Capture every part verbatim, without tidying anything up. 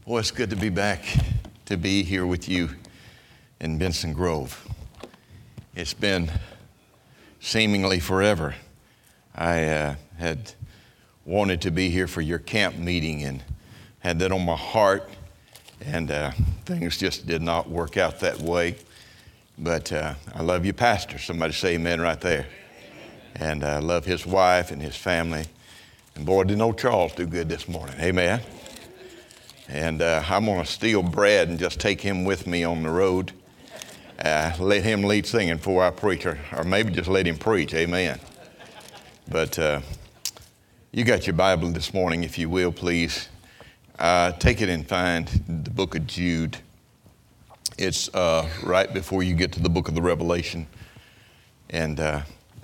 Boy, it's good to be back, to be here with you in Benson Grove. It's been seemingly forever. I uh, had wanted to be here for your camp meeting and had that on my heart, and uh, things just did not work out that way. But uh, I love you, Pastor. Somebody say amen right there. And I love his wife and his family. And boy, did old Charles do good this morning. Amen. And uh, I'm going to steal Brad and just take him with me on the road. Uh, let him lead singing before I preach, or, or maybe just let him preach. Amen. But uh, you got your Bible this morning, if you will, please. Uh, take it and find the book of Jude. It's uh, right before you get to the book of the Revelation. And uh,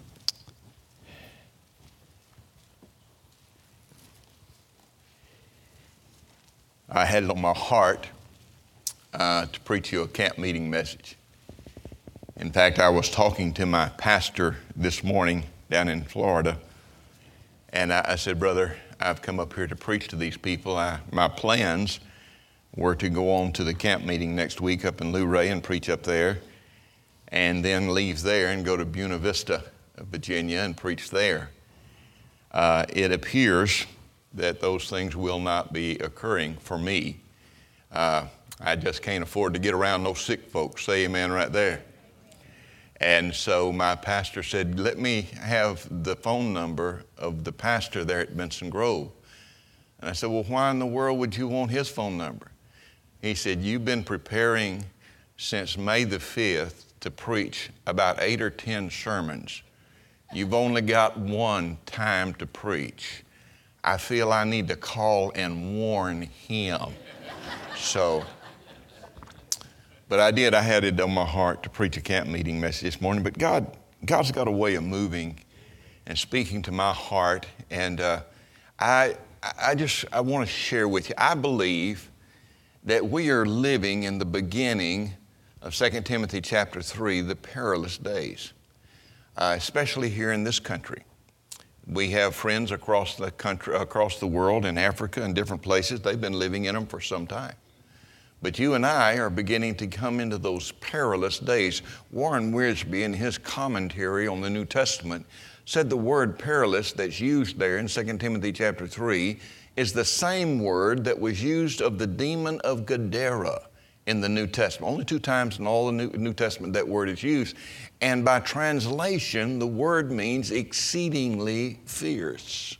I had it on my heart uh, to preach you a camp meeting message. In fact, I was talking to my pastor this morning down in Florida, and I, I said, brother, I've come up here to preach to these people. I, my plans were to go on to the camp meeting next week up in Luray and preach up there, and then leave there and go to Buena Vista, Virginia, and preach there. Uh, it appears that those things will not be occurring for me. Uh, I just can't afford to get around no sick folks. Say amen right there. And so my pastor said, let me have the phone number of the pastor there at Benson Grove. And I said, well, why in the world would you want his phone number? He said, you've been preparing since May the fifth to preach about eight or ten sermons. You've only got one time to preach. I feel I need to call and warn him. So, but I did. I had it on my heart to preach a camp meeting message this morning. But God, God's got a way of moving and speaking to my heart. And uh, I, I just, I want to share with you. I believe that we are living in the beginning of Second Timothy chapter three, the perilous days, uh, especially here in this country. We have friends across the country, across the world, in Africa and different places. They've been living in them for some time. But you and I are beginning to come into those perilous days. Warren Wiersbe, in his commentary on the New Testament, said the word perilous that's used there in Second Timothy chapter three is the same word that was used of the demon of Gadara in the New Testament. Only two times in all the New, New Testament that word is used. And by translation, the word means exceedingly fierce.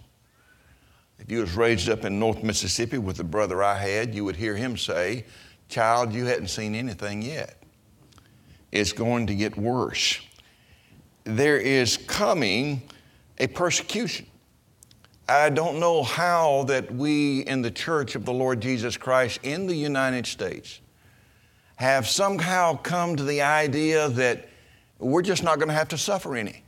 If you was raised up in North Mississippi with the brother I had, you would hear him say, child, you hadn't seen anything yet. It's going to get worse. There is coming a persecution. I don't know how that we in the Church of the Lord Jesus Christ in the United States have somehow come to the idea that we're just not going to have to suffer any.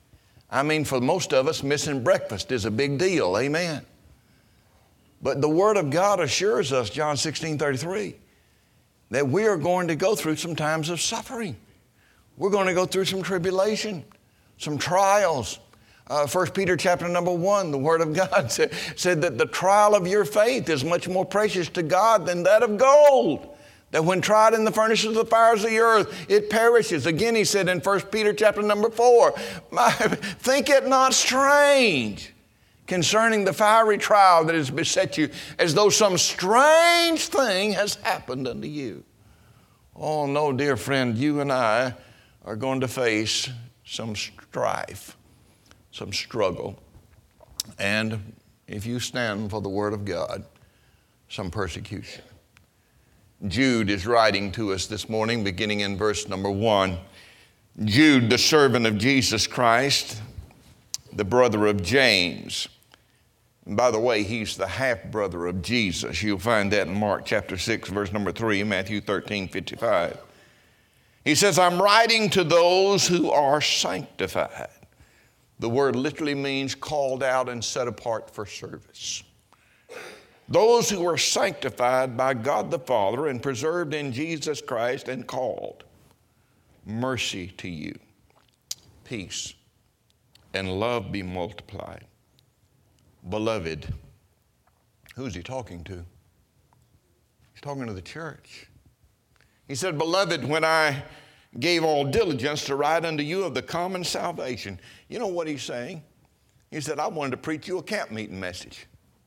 I mean, for most of us, missing breakfast is a big deal. Amen. But the Word of God assures us, John sixteen thirty-three, that we are going to go through some times of suffering. We're going to go through some tribulation, some trials. Uh, First Peter chapter number one, the Word of God said, said that the trial of your faith is much more precious to God than that of gold, that when tried in the furnaces of the fires of the earth, it perishes. Again, he said in First Peter chapter number four, think it not strange concerning the fiery trial that has beset you, as though some strange thing has happened unto you. Oh no, dear friend, you and I are going to face some strife, some struggle, and if you stand for the Word of God, some persecution. Jude is writing to us this morning, beginning in verse number one. Jude, the servant of Jesus Christ, the brother of James. And by the way, he's the half-brother of Jesus. You'll find that in Mark chapter six, verse number three, Matthew thirteen fifty-five. He says, I'm writing to those who are sanctified. The word literally means called out and set apart for service. Those who are sanctified by God the Father and preserved in Jesus Christ and called. Mercy to you, peace, and love be multiplied. Beloved, who's he talking to? He's talking to the church. He said, beloved, when I gave all diligence to write unto you of the common salvation. You know what he's saying? He said, I wanted to preach you a camp meeting message.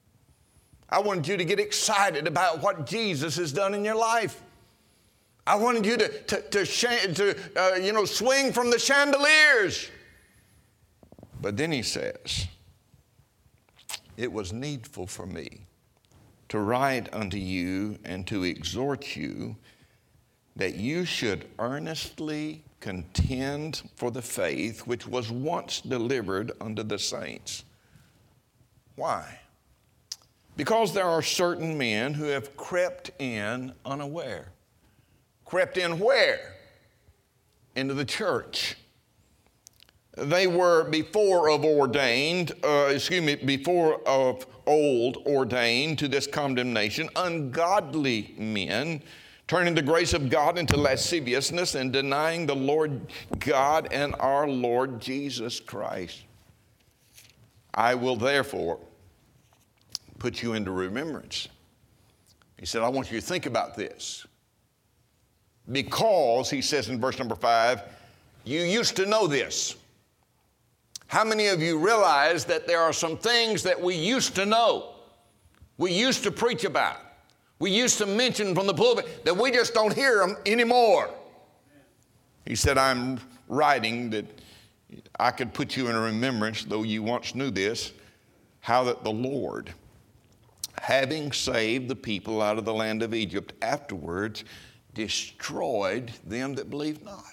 I wanted you to get excited about what Jesus has done in your life. I wanted you to, to, to, to uh, you know, swing from the chandeliers. But then he says, it was needful for me to write unto you and to exhort you that you should earnestly contend for the faith which was once delivered unto the saints. Why? Because there are certain men who have crept in unaware. Crept in where? Into the church. They were before of ordained, uh, excuse me, before of old ordained to this condemnation, ungodly men, turning the grace of God into lasciviousness and denying the Lord God and our Lord Jesus Christ. I will therefore put you into remembrance. He said, I want you to think about this. Because, he says in verse number five, you used to know this. How many of you realize that there are some things that we used to know, we used to preach about, we used to mention from the pulpit, that we just don't hear them anymore? He said, I'm writing that I could put you in remembrance, though you once knew this, how that the Lord, having saved the people out of the land of Egypt, afterwards destroyed them that believed not.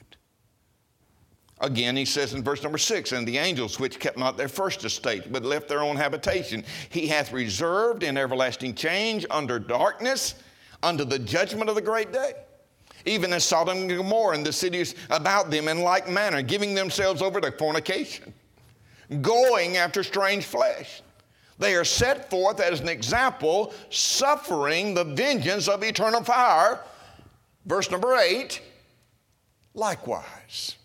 Again, he says in verse number six, and the angels which kept not their first estate, but left their own habitation, he hath reserved in everlasting change under darkness, unto the judgment of the great day. Even as Sodom and Gomorrah and the cities about them in like manner, giving themselves over to fornication, going after strange flesh. They are set forth as an example, suffering the vengeance of eternal fire. Verse number eight, likewise.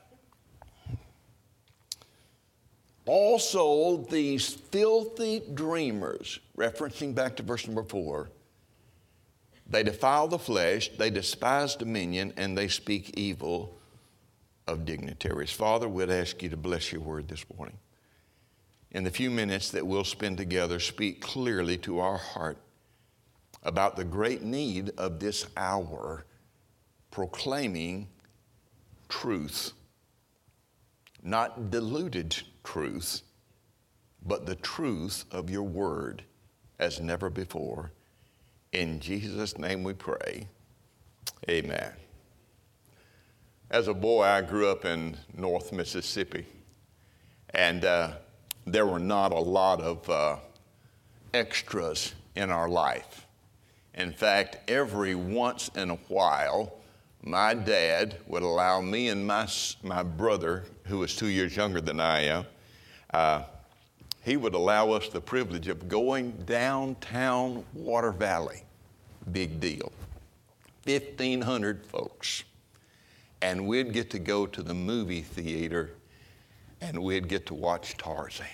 Also, these filthy dreamers, referencing back to verse number four, they defile the flesh, they despise dominion, and they speak evil of dignitaries. Father, we'd ask you to bless your word this morning. In the few minutes that we'll spend together, speak clearly to our heart about the great need of this hour, proclaiming truth, not diluted truth, but the truth of your word as never before. In Jesus' name we pray, amen. As a boy, I grew up in North Mississippi, and uh, there were not a lot of uh, extras in our life. In fact, every once in a while, my dad would allow me and my, my brother, who was two years younger than I am, uh, he would allow us the privilege of going downtown Water Valley. Big deal. fifteen hundred folks. And we'd get to go to the movie theater and we'd get to watch Tarzan.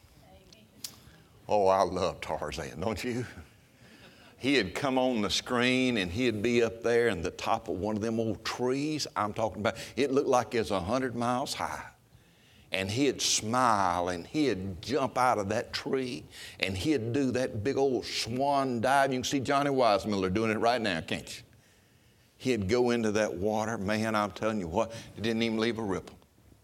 Oh, I love Tarzan, don't you? He'd come on the screen and he'd be up there in the top of one of them old trees I'm talking about. It looked like it's a hundred miles high. And he'd smile and he'd jump out of that tree and he'd do that big old swan dive. You can see Johnny Weissmuller doing it right now, can't you? He'd go into that water. Man, I'm telling you what, it didn't even leave a ripple.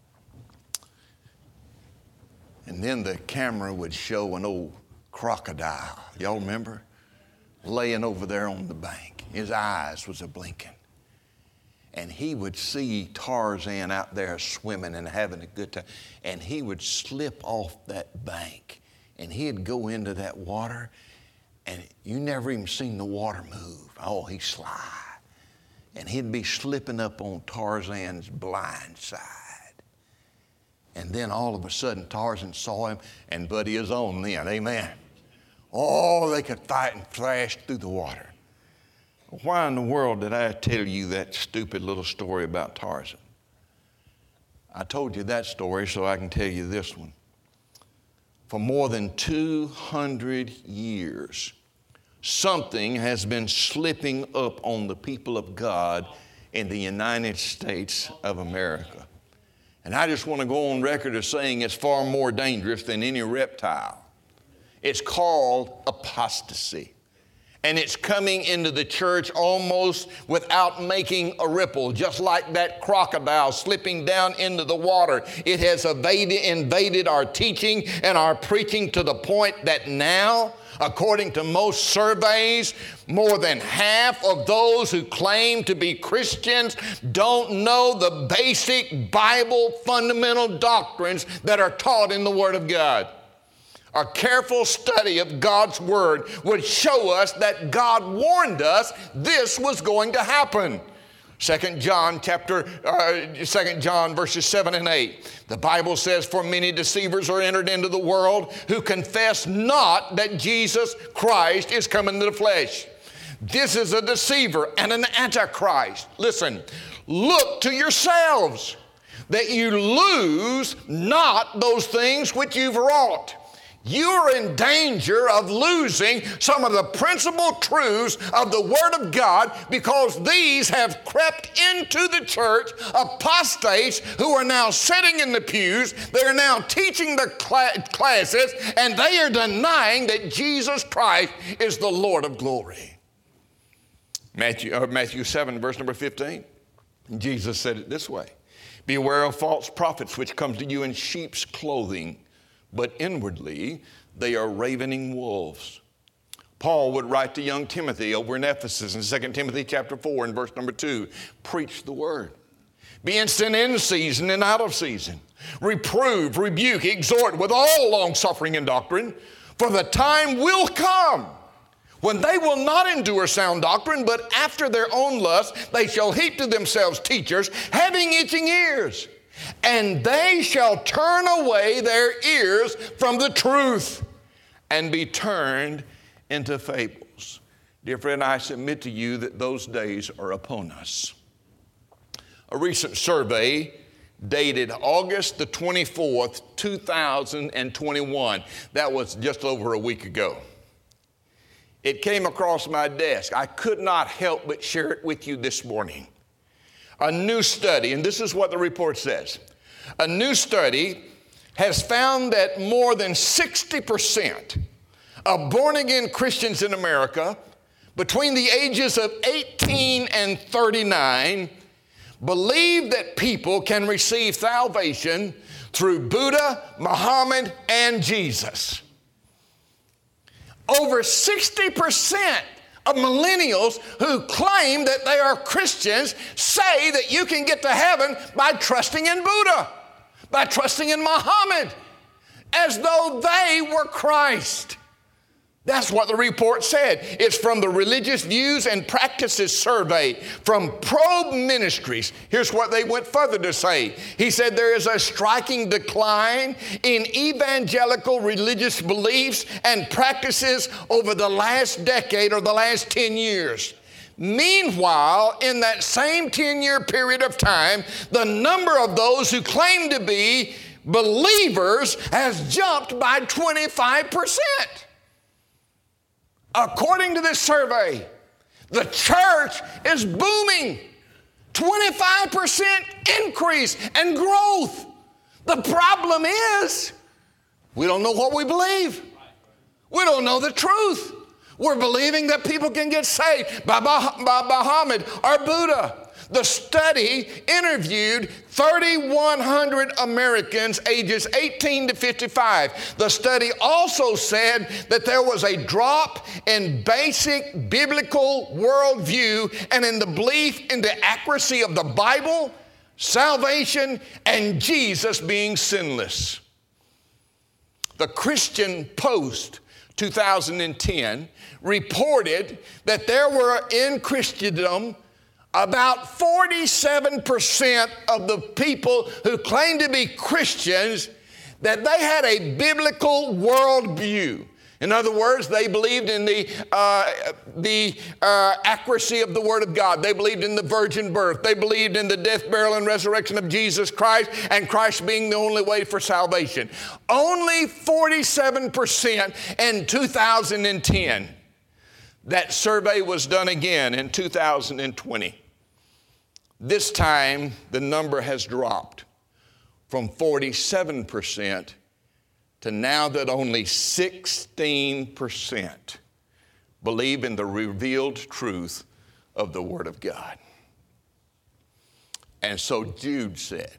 And then the camera would show an old crocodile. Y'all remember? Laying over there on the bank. His eyes was a-blinking. And he would see Tarzan out there swimming and having a good time. And he would slip off that bank. And he'd go into that water. And you never even seen the water move. Oh, he's sly. And he'd be slipping up on Tarzan's blind side. And then all of a sudden, Tarzan saw him, and buddy is on then. Amen. Oh, they could fight and thrash through the water. Why in the world did I tell you that stupid little story about Tarzan? I told you that story so I can tell you this one. For more than two hundred years, something has been slipping up on the people of God in the United States of America. And I just want to go on record as saying it's far more dangerous than any reptile. It's called apostasy. And it's coming into the church almost without making a ripple, just like that crocodile slipping down into the water. It has evaded, invaded our teaching and our preaching to the point that now, according to most surveys, more than half of those who claim to be Christians don't know the basic Bible fundamental doctrines that are taught in the Word of God. A careful study of God's Word would show us that God warned us this was going to happen. Second John chapter, uh, Second John verses seven and eight. The Bible says, "For many deceivers are entered into the world who confess not that Jesus Christ is come into the flesh." This is a deceiver and an antichrist. Listen, look to yourselves that you lose not those things which you've wrought. You're in danger of losing some of the principal truths of the Word of God because these have crept into the church, apostates who are now sitting in the pews. They are now teaching the cl- classes, and they are denying that Jesus Christ is the Lord of glory. Matthew, uh, Matthew seven, verse number fifteen. Jesus said it this way: "Beware of false prophets which come to you in sheep's clothing, but inwardly they are ravening wolves." Paul would write to young Timothy over in Ephesus in Second Timothy chapter four and verse number two, "Preach the word. Be instant in season and out of season. Reprove, rebuke, exhort with all long-suffering and doctrine, for the time will come when they will not endure sound doctrine, but after their own lust they shall heap to themselves teachers, having itching ears. And they shall turn away their ears from the truth and be turned into fables." Dear friend, I submit to you that those days are upon us. A recent survey dated August the twenty-fourth, two thousand twenty-one, that was just over a week ago. It came across my desk. I could not help but share it with you this morning. A new study, and this is what the report says. A new study has found that more than sixty percent of born-again Christians in America between the ages of eighteen and thirty-nine believe that people can receive salvation through Buddha, Muhammad, and Jesus. Over sixty percent of millennials who claim that they are Christians say that you can get to heaven by trusting in Buddha, by trusting in Muhammad, as though they were Christ. That's what the report said. It's from the Religious Views and Practices Survey from Probe Ministries. Here's what they went further to say. He said there is a striking decline in evangelical religious beliefs and practices over the last decade or the last ten years. Meanwhile, in that same ten-year period of time, the number of those who claim to be believers has jumped by twenty-five percent. According to this survey, the church is booming. twenty-five percent increase and growth. The problem is we don't know what we believe. We don't know the truth. We're believing that people can get saved by, by, by Muhammad or Buddha. The study interviewed thirty-one hundred Americans ages eighteen to fifty-five. The study also said that there was a drop in basic biblical worldview and in the belief in the accuracy of the Bible, salvation, and Jesus being sinless. The Christian Post two thousand ten reported that there were in Christendom about forty-seven percent of the people who claimed to be Christians that they had a biblical worldview. In other words, they believed in the, uh, the uh, accuracy of the Word of God. They believed in the virgin birth. They believed in the death, burial, and resurrection of Jesus Christ, and Christ being the only way for salvation. Only forty-seven percent in two thousand ten. That survey was done again in two thousand twenty. This time, the number has dropped from forty-seven percent to now that only sixteen percent believe in the revealed truth of the Word of God. And so Jude said,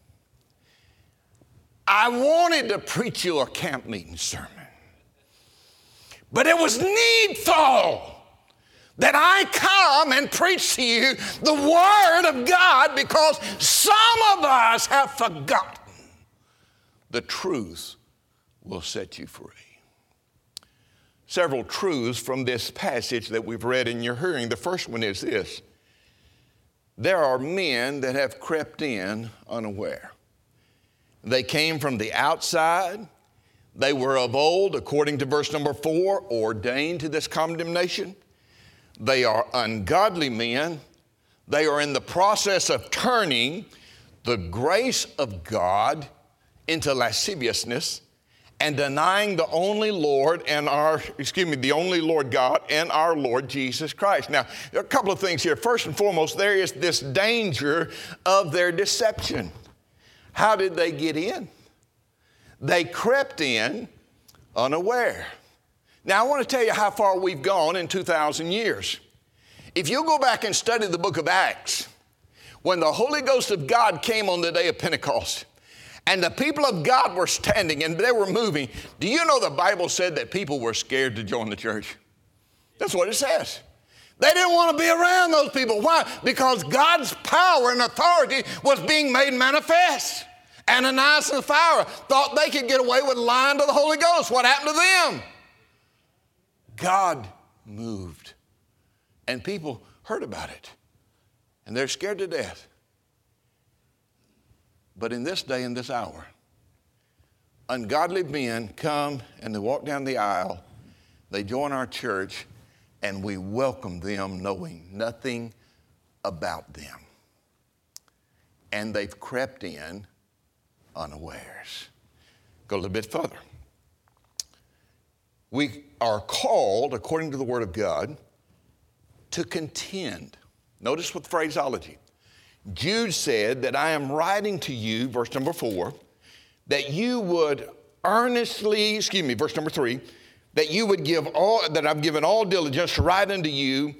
I wanted to preach you a camp meeting sermon, but it was needful that I come and preach to you the Word of God, because some of us have forgotten the truth will set you free. Several truths from this passage that we've read in your hearing. The first one is this: there are men that have crept in unaware. They came from the outside. They were of old, according to verse number four, ordained to this condemnation. They are ungodly men. They are in the process of turning the grace of God into lasciviousness and denying the only Lord and our, excuse me, the only Lord God and our Lord Jesus Christ. Now, there are a couple of things here. First and foremost, there is this danger of their deception. How did they get in? They crept in unaware. Now, I want to tell you how far we've gone in two thousand years. If you go back and study the book of Acts, when the Holy Ghost of God came on the day of Pentecost, and the people of God were standing and they were moving, do you know the Bible said that people were scared to join the church? That's what it says. They didn't want to be around those people. Why? Because God's power and authority was being made manifest. Ananias and Sapphira thought they could get away with lying to the Holy Ghost. What happened to them? God moved, and people heard about it, and they're scared to death. But in this day and this hour, ungodly men come and they walk down the aisle, they join our church, and we welcome them knowing nothing about them. And they've crept in unawares. Go a little bit further. We are called, according to the Word of God, to contend. Notice what the phraseology. Jude said that I am writing to you, verse number four, that you would earnestly, excuse me, verse number three, that you would give all, that I've given all diligence to write unto you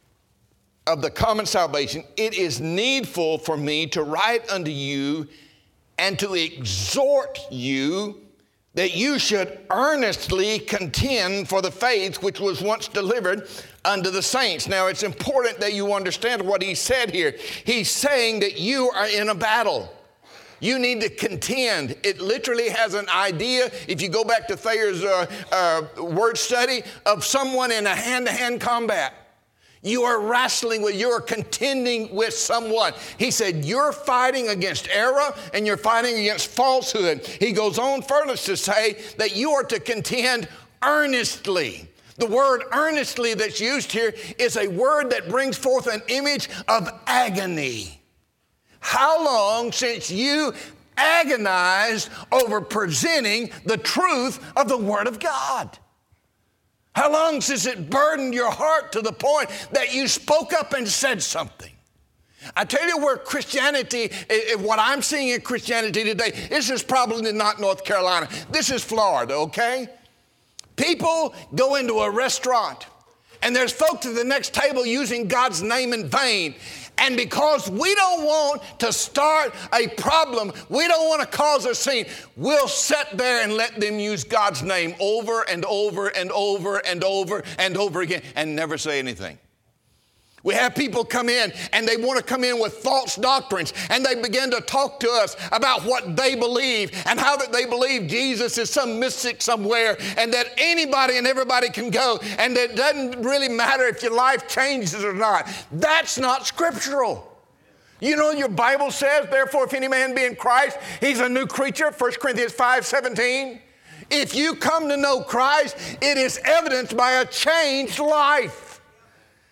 of the common salvation. It is needful for me to write unto you and to exhort you that you should earnestly contend for the faith which was once delivered unto the saints. Now, it's important that you understand what he said here. He's saying that you are in a battle. You need to contend. It literally has an idea, if you go back to Thayer's uh, uh, word study, of someone in a hand-to-hand combat. You are wrestling with, you are contending with someone. He said, you're fighting against error and you're fighting against falsehood. He goes on further to say that you are to contend earnestly. The word earnestly that's used here is a word that brings forth an image of agony. How long since you agonized over presenting the truth of the Word of God? How long since it burdened your heart to the point that you spoke up and said something? I tell you where Christianity, what I'm seeing in Christianity today, this is probably not North Carolina. This is Florida, okay? People go into a restaurant and there's folks at the next table using God's name in vain. And because we don't want to start a problem, we don't want to cause a scene, we'll sit there and let them use God's name over and over and over and over and over again and never say anything. We have people come in and they want to come in with false doctrines and they begin to talk to us about what they believe and how that they believe Jesus is some mystic somewhere and that anybody and everybody can go and that it doesn't really matter if your life changes or not. That's not scriptural. You know your Bible says, therefore if any man be in Christ, he's a new creature, First Corinthians five seventeen. If you come to know Christ, it is evidenced by a changed life.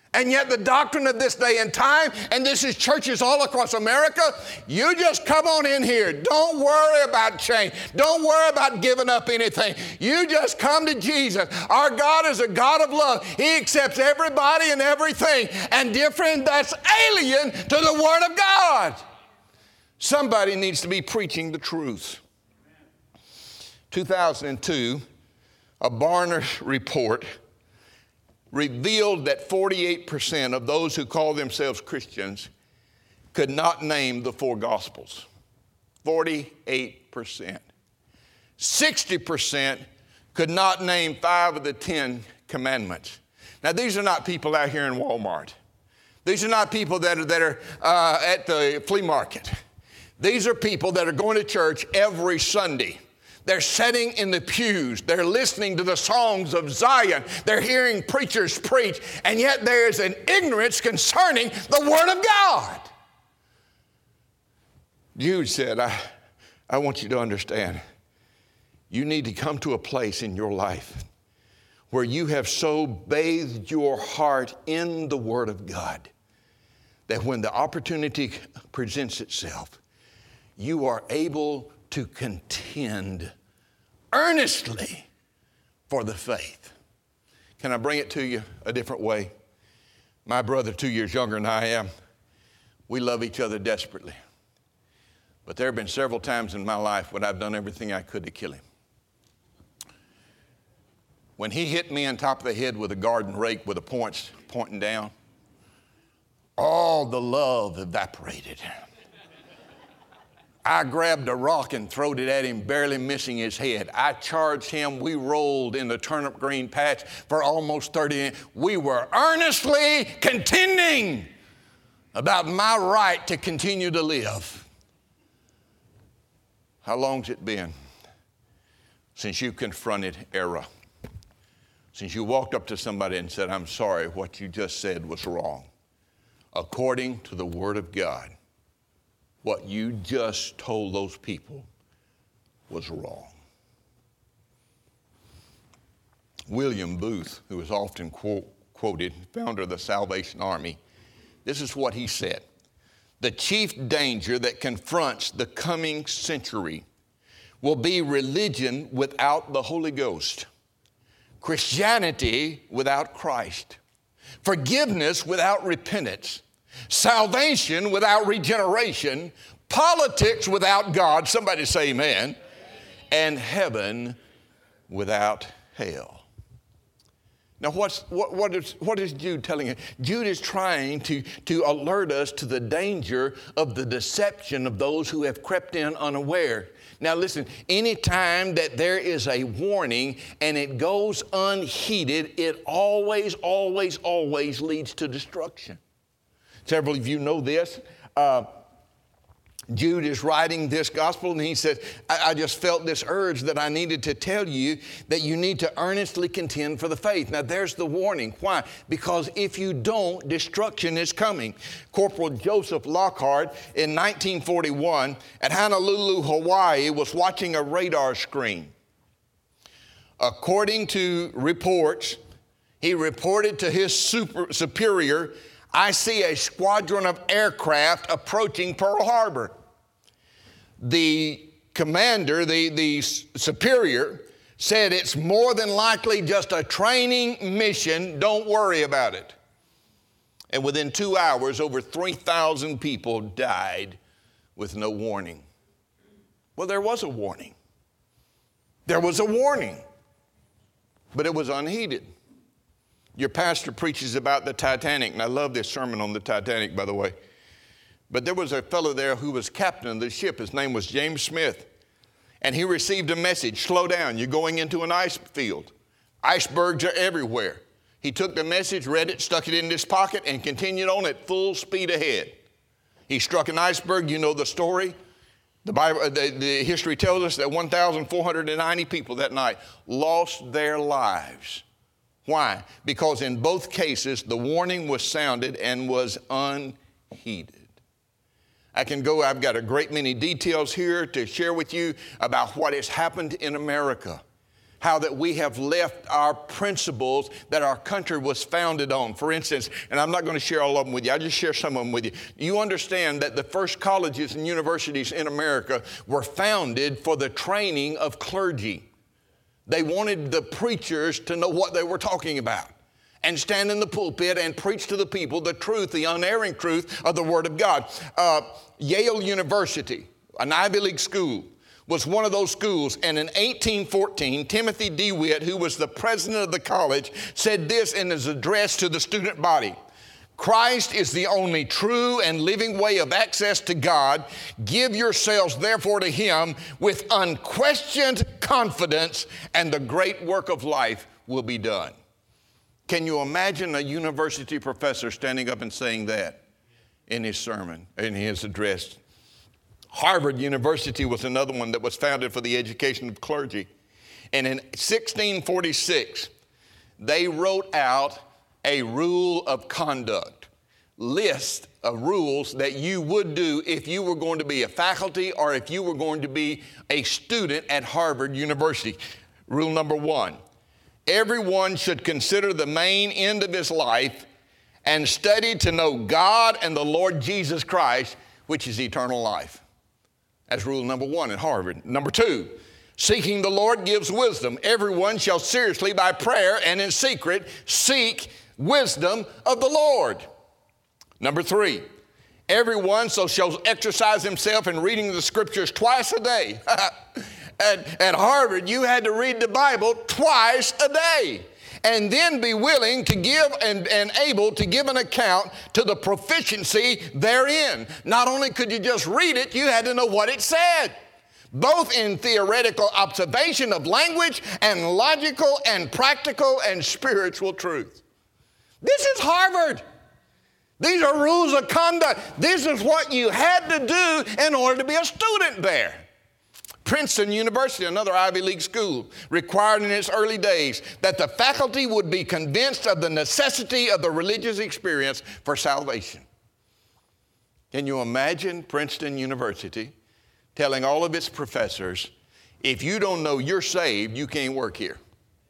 And yet the doctrine of this day and time, and this is churches all across America, you just come on in here. Don't worry about change. Don't worry about giving up anything. You just come to Jesus. Our God is a God of love. He accepts everybody and everything. And different, that's alien to the Word of God. Somebody needs to be preaching the truth. two thousand two, a Barna report revealed that forty-eight percent of those who call themselves Christians could not name the four Gospels. forty-eight percent. sixty percent could not name five of the Ten Commandments. Now, these are not people out here in Walmart. These are not people that are, that are uh, at the flea market. These are people that are going to church every Sunday. They're sitting in the pews. They're listening to the songs of Zion. They're hearing preachers preach. And yet there is an ignorance concerning the Word of God. Jude said, I, I want you to understand, you need to come to a place in your life where you have so bathed your heart in the Word of God that when the opportunity presents itself, you are able to contend earnestly for the faith. Can I bring it to you a different way? My brother, two years younger than I am, we love each other desperately. But there have been several times in my life when I've done everything I could to kill him. When he hit me on top of the head with a garden rake with the points pointing down, all the love evaporated. I grabbed a rock and throwed it at him, barely missing his head. I charged him. We rolled in the turnip green patch for almost thirty minutes. We were earnestly contending about my right to continue to live. How long's it been since you confronted error? Since you walked up to somebody and said, I'm sorry, what you just said was wrong. According to the Word of God, what you just told those people was wrong. William Booth, who is often quote, quoted, founder of the Salvation Army, this is what he said. The chief danger that confronts the coming century will be religion without the Holy Ghost, Christianity without Christ, forgiveness without repentance, salvation without regeneration, politics without God, somebody say amen, and heaven without hell. Now what's, what, what, is, what is Jude telling us? Jude is trying to, to alert us to the danger of the deception of those who have crept in unaware. Now listen, anytime that there is a warning and it goes unheeded, it always, always, always leads to destruction. Several of you know this. Uh, Jude is writing this gospel and he says, I, I just felt this urge that I needed to tell you that you need to earnestly contend for the faith. Now there's the warning. Why? Because if you don't, destruction is coming. Corporal Joseph Lockhart in nineteen forty-one at Honolulu, Hawaii was watching a radar screen. According to reports, he reported to his super, superior, I see a squadron of aircraft approaching Pearl Harbor. The commander, the, the superior, said it's more than likely just a training mission. Don't worry about it. And within two hours, over three thousand people died with no warning. Well, there was a warning. There was a warning, but it was unheeded. Your pastor preaches about the Titanic, and I love this sermon on the Titanic, by the way. But there was a fellow there who was captain of the ship. His name was James Smith. And he received a message, slow down, you're going into an ice field. Icebergs are everywhere. He took the message, read it, stuck it in his pocket, and continued on at full speed ahead. He struck an iceberg, you know the story. The Bible, the, the history tells us that one thousand four hundred ninety people that night lost their lives. Why? Because in both cases, the warning was sounded and was unheeded. I can go, I've got a great many details here to share with you about what has happened in America. how that we have left our principles that our country was founded on. For instance, and I'm not going to share all of them with you, I'll just share some of them with you. You understand that the first colleges and universities in America were founded for the training of clergy. They wanted the preachers to know what they were talking about and stand in the pulpit and preach to the people the truth, the unerring truth of the Word of God. Uh, Yale University, an Ivy League school, was one of those schools. And in eighteen fourteen, Timothy DeWitt, who was the president of the college, said this in his address to the student body: Christ is the only true and living way of access to God. Give yourselves therefore to Him with unquestioned confidence, and the great work of life will be done. Can you imagine a university professor standing up and saying that in his sermon, in his address? Harvard University was another one that was founded for the education of clergy. And in sixteen forty-six, they wrote out a rule of conduct, list of rules that you would do if you were going to be a faculty or if you were going to be a student at Harvard University. Rule number one, everyone should consider the main end of his life and study to know God and the Lord Jesus Christ, which is eternal life. That's rule number one at Harvard. Number two, seeking the Lord gives wisdom. Everyone shall seriously by prayer and in secret seek wisdom of the Lord. Number three, everyone so shall exercise himself in reading the scriptures twice a day. at, at Harvard, you had to read the Bible twice a day, and then be willing to give and, and able to give an account to the proficiency therein. Not only could you just read it, you had to know what it said, both in theoretical observation of language and logical and practical and spiritual truth. This is Harvard. These are rules of conduct. This is what you had to do in order to be a student there. Princeton University, another Ivy League school, required in its early days that the faculty would be convinced of the necessity of the religious experience for salvation. Can you imagine Princeton University telling all of its professors, if you don't know you're saved, you can't work here?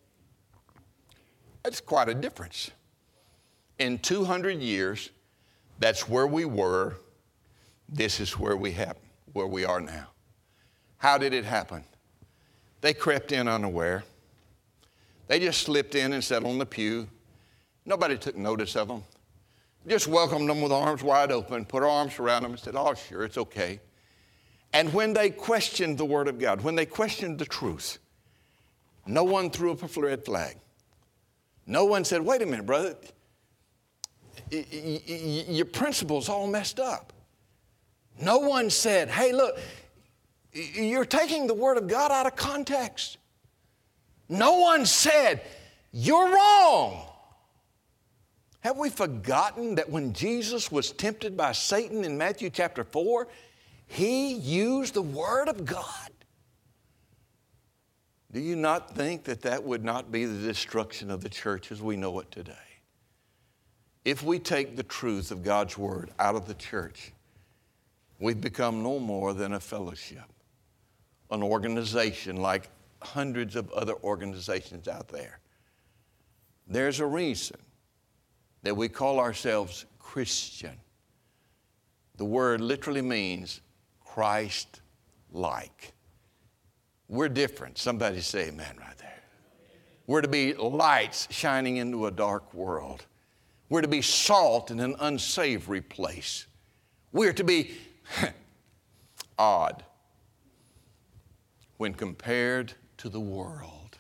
That's quite a difference. In two hundred years, that's where we were. This is where we have, where we are now. How did it happen? They crept in unaware. They just slipped in and sat on the pew. Nobody took notice of them. Just welcomed them with arms wide open, put our arms around them and said, oh, sure, it's okay. And when they questioned the Word of God, when they questioned the truth, no one threw up a red flag. No one said, wait a minute, brother, your principle's all messed up. No one said, hey, look, you're taking the Word of God out of context. No one said, you're wrong. Have we forgotten that when Jesus was tempted by Satan in Matthew chapter four, He used the Word of God? Do you not think that that would not be the destruction of the church as we know it today? If we take the truth of God's Word out of the church, we've become no more than a fellowship, an organization like hundreds of other organizations out there. There's a reason that we call ourselves Christian. The word literally means Christ-like. We're different. Somebody say amen right there. We're to be lights shining into a dark world. We're to be salt in an unsavory place. We're to be odd when compared to the world.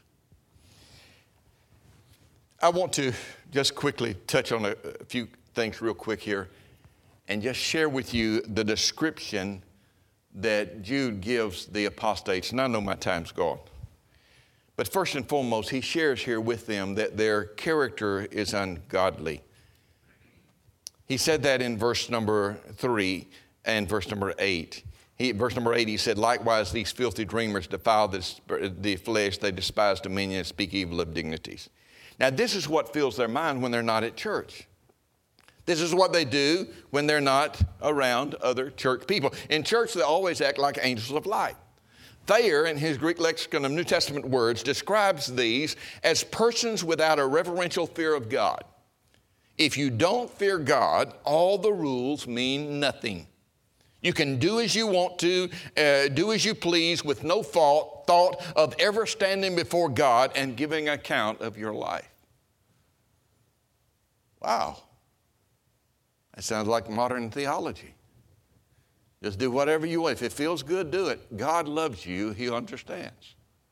I want to just quickly touch on a, a few things real quick here and just share with you the description that Jude gives the apostates. And I know my time's gone. But first and foremost, he shares here with them that their character is ungodly. He said that in verse number three and verse number eight. He, verse number eight, he said, likewise, these filthy dreamers defile the, the flesh, they despise dominion and speak evil of dignities. Now, this is what fills their mind when they're not at church. This is what they do when they're not around other church people. In church, they always act like angels of light. Thayer, in his Greek lexicon of New Testament words, describes these as persons without a reverential fear of God. If you don't fear God, all the rules mean nothing. You can do as you want to, uh, do as you please with no thought, thought of ever standing before God and giving account of your life. Wow. That sounds like modern theology. Just do whatever you want. If it feels good, do it. God loves you. He understands.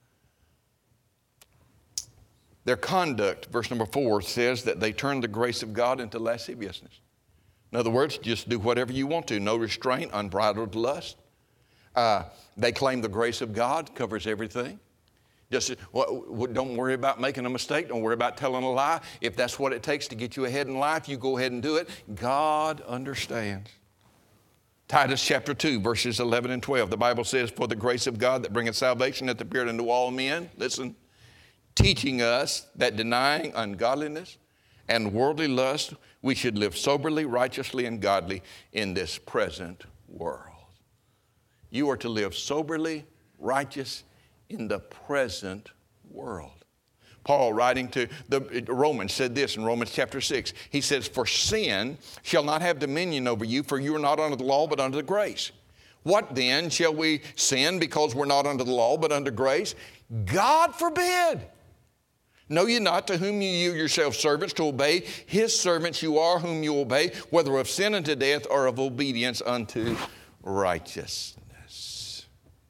Their conduct, verse number four, says that they turn the grace of God into lasciviousness. In other words, just do whatever you want to. No restraint, unbridled lust. Uh, they claim the grace of God covers everything. Just well, don't worry about making a mistake. Don't worry about telling a lie. If that's what it takes to get you ahead in life, you go ahead and do it. God understands. Titus chapter two, verses eleven and twelve. The Bible says, for the grace of God that bringeth salvation hath appeared unto all men. Listen. Teaching us that denying ungodliness and worldly lust, we should live soberly, righteously, and godly in this present world. You are to live soberly, righteous in the present world. Paul, writing to the Romans, said this in Romans chapter six. He says, for sin shall not have dominion over you, for you are not under the law, but under the grace. What then? Shall we sin because we're not under the law, but under grace? God forbid. Know ye not to whom you yield yourselves servants to obey? His servants you are whom you obey, whether of sin unto death or of obedience unto righteousness.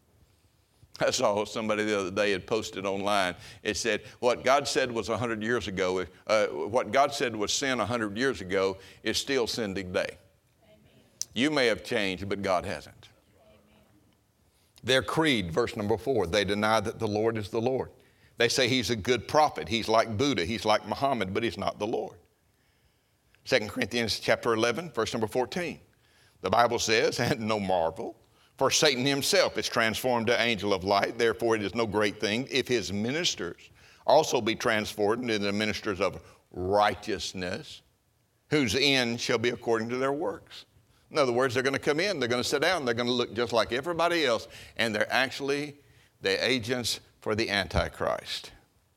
I saw somebody the other day had posted online. It said, what God said was one hundred years ago, uh, what God said was sin one hundred years ago is still sin today. Amen. You may have changed, but God hasn't. Amen. Their creed, verse number four, they deny that the Lord is the Lord. They say he's a good prophet. He's like Buddha. He's like Muhammad, but he's not the Lord. Second Corinthians chapter eleven, verse number fourteen. The Bible says, and no marvel, for Satan himself is transformed to angel of light. Therefore it is no great thing if his ministers also be transformed into the ministers of righteousness, whose end shall be according to their works. In other words, they're going to come in, they're going to sit down, they're going to look just like everybody else, and they're actually the agents for the Antichrist.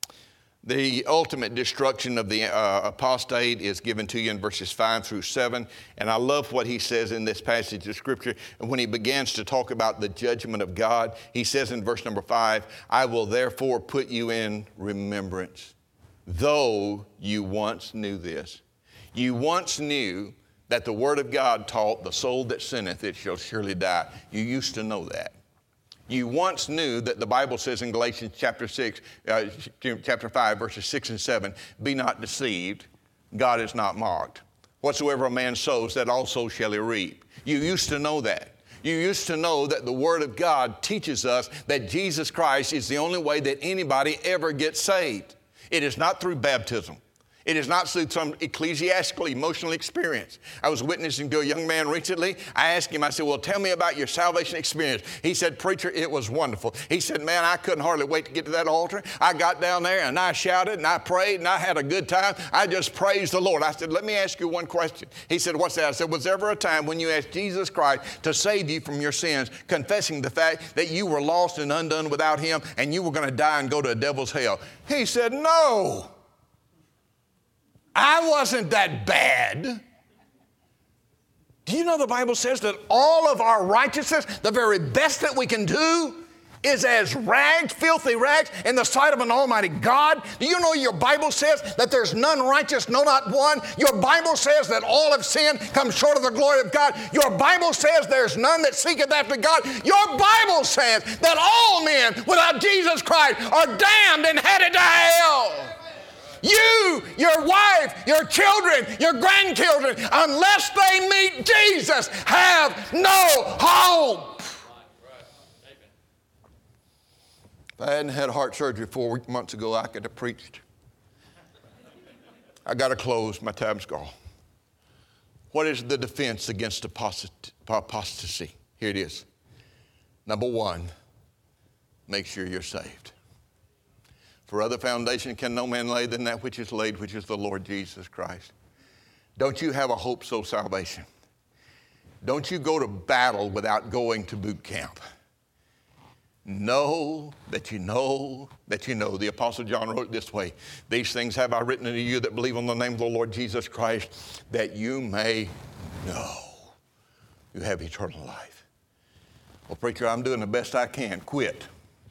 The ultimate destruction of the uh, apostate is given to you in verses five through seven. And I love what he says in this passage of Scripture. And when he begins to talk about the judgment of God, he says in verse number five, I will therefore put you in remembrance, though you once knew this. You once knew that the word of God taught, the soul that sinneth, it shall surely die. You used to know that. You once knew that the Bible says in Galatians chapter six, uh, chapter five, verses six and seven, be not deceived, God is not mocked. Whatsoever a man sows, that also shall he reap. You used to know that. You used to know that the Word of God teaches us that Jesus Christ is the only way that anybody ever gets saved. It is not through baptism. It is not through some ecclesiastical, emotional experience. I was witnessing to a young man recently. I asked him, I said, well, tell me about your salvation experience. He said, preacher, it was wonderful. He said, man, I couldn't hardly wait to get to that altar. I got down there and I shouted and I prayed and I had a good time. I just praised the Lord. I said, let me ask you one question. He said, what's that? I said, was there ever a time when you asked Jesus Christ to save you from your sins, confessing the fact that you were lost and undone without Him and you were going to die and go to a devil's hell? He said, no. I wasn't that bad. Do you know the Bible says that all of our righteousness, the very best that we can do, is as rags, filthy rags, in the sight of an almighty God? Do you know your Bible says that there's none righteous, no, not one? Your Bible says that all have sinned, come short of the glory of God. Your Bible says there's none that seeketh after God. Your Bible says that all men without Jesus Christ are damned and headed to hell. You, your wife, your children, your grandchildren, unless they meet Jesus, have no hope. If I hadn't had heart surgery four months ago, I could have preached. I got to close. My time's gone. What is the defense against apostasy? Here it is. Number one, make sure you're saved. For other foundation can no man lay than that which is laid, which is the Lord Jesus Christ. Don't you have a hope so salvation? Don't you go to battle without going to boot camp. know that you know that you know. The Apostle John wrote it this way: these things have I written unto you that believe on the name of the Lord Jesus Christ, that you may know you have eternal life. Well, preacher, I'm doing the best I can. Quit.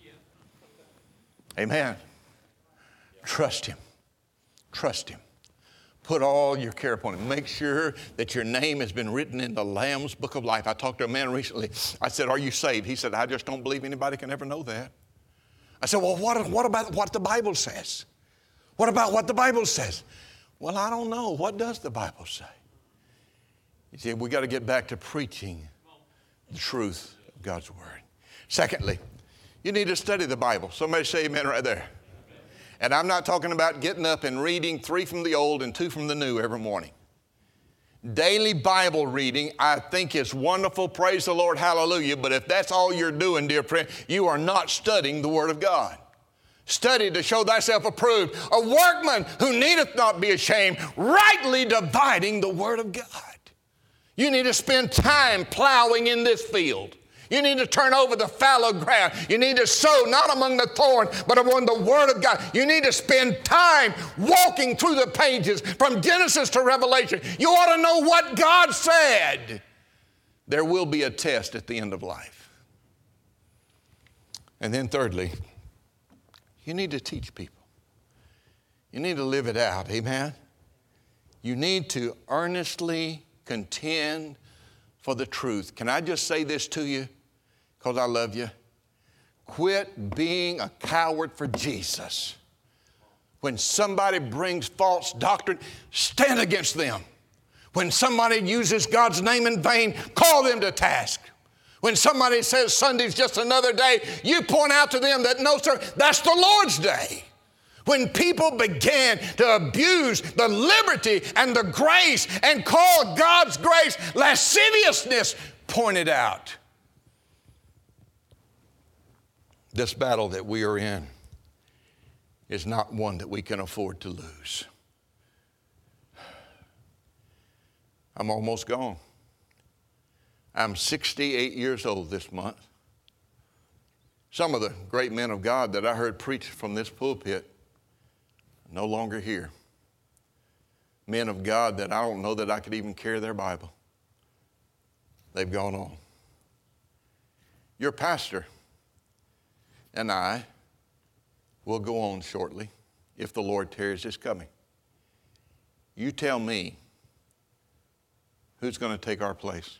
Amen. Trust Him. Trust Him. Put all your care upon Him. Make sure that your name has been written in the Lamb's Book of Life. I talked to a man recently. I said, are you saved? He said, I just don't believe anybody can ever know that. I said, well, what, what about what the Bible says? What about what the Bible says? Well, I don't know. What does the Bible say? He said, we got to get back to preaching the truth of God's Word. Secondly, you need to study the Bible. Somebody say amen right there. And I'm not talking about getting up and reading three from the old and two from the new every morning. Daily Bible reading, I think, is wonderful. Praise the Lord, hallelujah. But if that's all you're doing, dear friend, you are not studying the Word of God. Study to show thyself approved, a workman who needeth not be ashamed, rightly dividing the Word of God. You need to spend time plowing in this field. You need to turn over the fallow ground. You need to sow not among the thorn, but among the Word of God. You need to spend time walking through the pages from Genesis to Revelation. You ought to know what God said. There will be a test at the end of life. And then thirdly, you need to teach people. You need to live it out, amen? You need to earnestly contend for the truth. Can I just say this to you? Because I love you. Quit being a coward for Jesus. When somebody brings false doctrine, stand against them. When somebody uses God's name in vain, call them to task. When somebody says Sunday's just another day, you point out to them that no, sir, that's the Lord's day. When people began to abuse the liberty and the grace and call God's grace lasciviousness, point it out. This battle that we are in is not one that we can afford to lose. I'm almost gone. I'm sixty-eight years old this month. Some of the great men of God that I heard preach from this pulpit are no longer here. Men of God that I don't know that I could even carry their Bible. They've gone on. Your pastor and I will go on shortly if the Lord tarries his coming. You tell me who's going to take our place.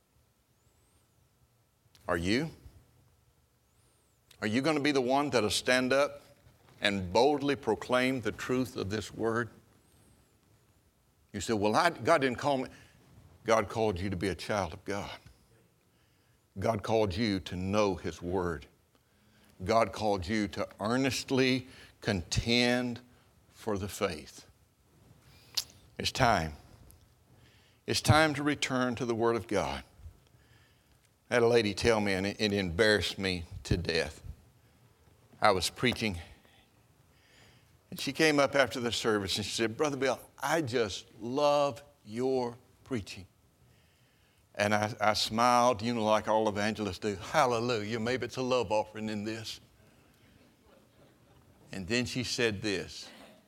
Are you? Are you going to be the one that'll stand up and boldly proclaim the truth of this word? You say, well, I, God didn't call me. God called you to be a child of God. God called you to know His word. God called you to earnestly contend for the faith. It's time. It's time to return to the Word of God. I had a lady tell me, and it, it embarrassed me to death. I was preaching, and she came up after the service and she said, Brother Bill, I just love your preaching. And I, I smiled, you know, like all evangelists do. Hallelujah, maybe it's a love offering in this. And then she said this,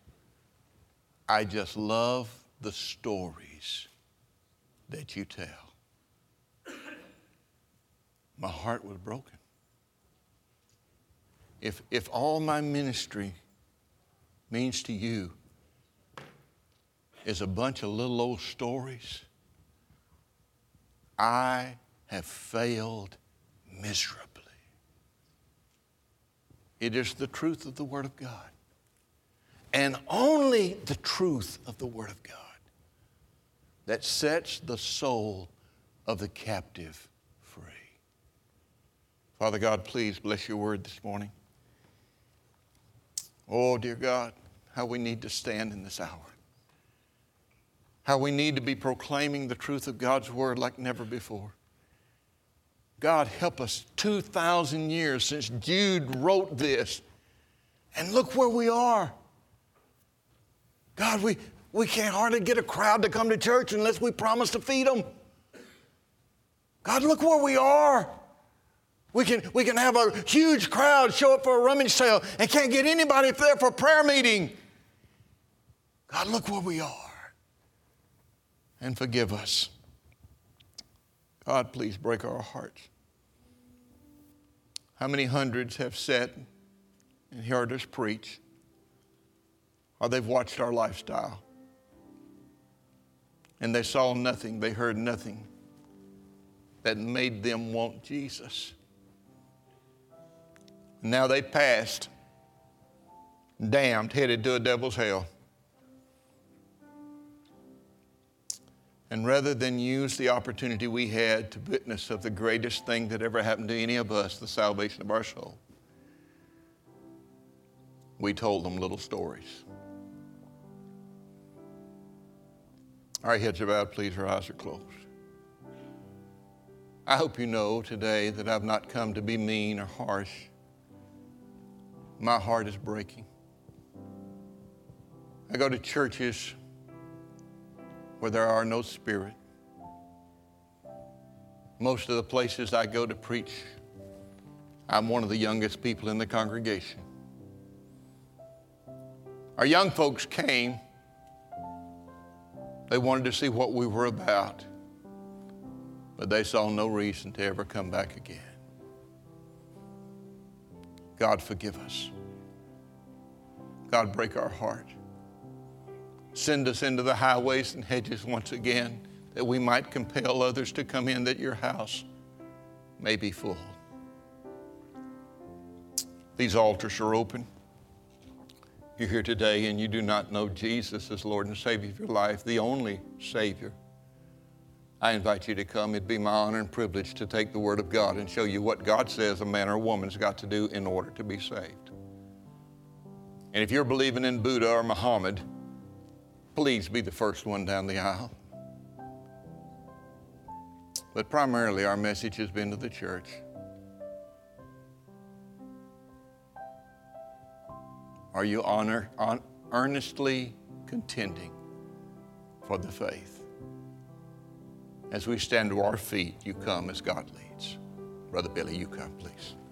I just love the stories that you tell. My heart was broken. If, if all my ministry means to you is a bunch of little old stories, I have failed miserably. It is the truth of the Word of God, and only the truth of the Word of God, that sets the soul of the captive free. Father God, please bless your word this morning. Oh, dear God, how we need to stand in this hour. How we need to be proclaiming the truth of God's word like never before. God, help us. two thousand years since Jude wrote this, and look where we are. God, we, we can't hardly get a crowd to come to church unless we promise to feed them. God, look where we are. We can, we can have a huge crowd show up for a rummage sale and can't get anybody there for a prayer meeting. God, look where we are and forgive us. God, please break our hearts. How many hundreds have sat and heard us preach, or they've watched our lifestyle and they saw nothing, they heard nothing that made them want Jesus. Now they passed, damned, headed to a devil's hell. And rather than use the opportunity we had to witness of the greatest thing that ever happened to any of us, the salvation of our soul, we told them little stories. Our heads are bowed, please, our eyes are closed. I hope you know today that I've not come to be mean or harsh. My heart is breaking. I go to churches where there are no spirit. Most of the places I go to preach, I'm one of the youngest people in the congregation. Our young folks came. They wanted to see what we were about, but they saw no reason to ever come back again. God, forgive us. God, break our heart. Send us into the highways and hedges once again, that we might compel others to come in, that your house may be full. These altars are open. You're here today and you do not know Jesus as Lord and Savior of your life, the only Savior. I invite you to come. It'd be my honor and privilege to take the Word of God and show you what God says a man or woman's got to do in order to be saved. And if you're believing in Buddha or Muhammad, please be the first one down the aisle. But primarily our message has been to the church. Are you honor, on, earnestly contending for the faith? As we stand to our feet, you come as God leads. Brother Billy, you come, please.